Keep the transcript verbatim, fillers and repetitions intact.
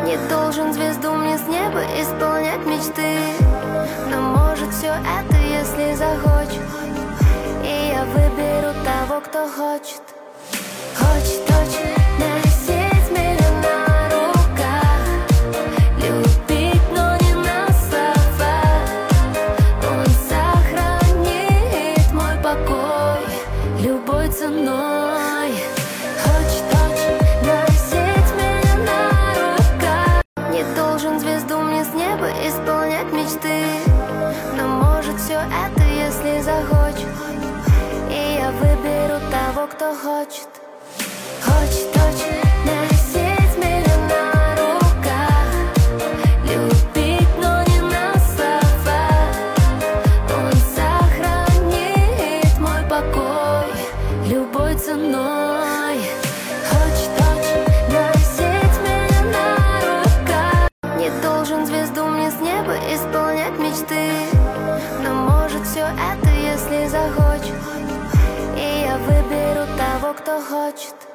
Не должен звезду мне с неба исполнять мечты, но может все это, если захочет. И я выберу того, кто хочет. Хочет, хочет носить меня на руках, любить, но не на словах. Он сохранит мой покой любой ценой. Хочет, хочет носить меня на руках. Не должен звезду мне с неба исполнять мечты, но может все это, если захочет. И я выберу того, кто хочет. Хочет, хочет носить меня на руках, любить, но не на словах. Он сохранит мой покой любой ценой. Хочет, хочет носить меня на руках. Не должен звезду мне с неба исполнять мечты, но может все это, если захочет. И я выберу того, кто хочет.